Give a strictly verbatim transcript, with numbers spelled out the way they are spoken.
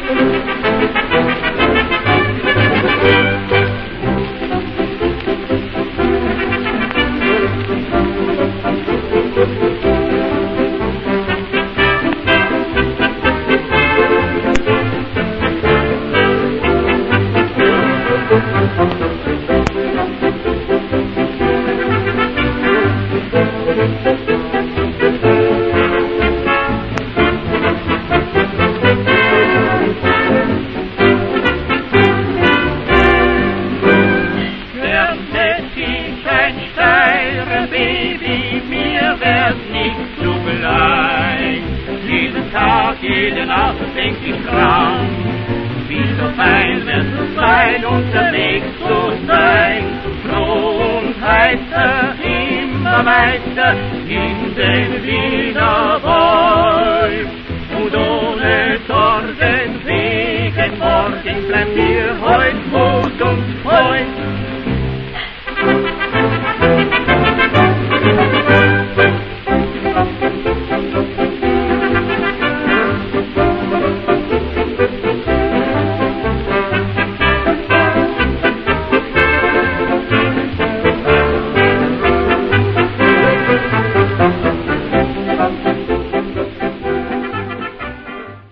Jede Nacht denk ich dran, wie so fein wird es sein, unterwegs zu sein. Froh und heißer, immer weiter in den Wiener Wald. Und ohne Sorgen wegen morgen bleibt mir heut wohl.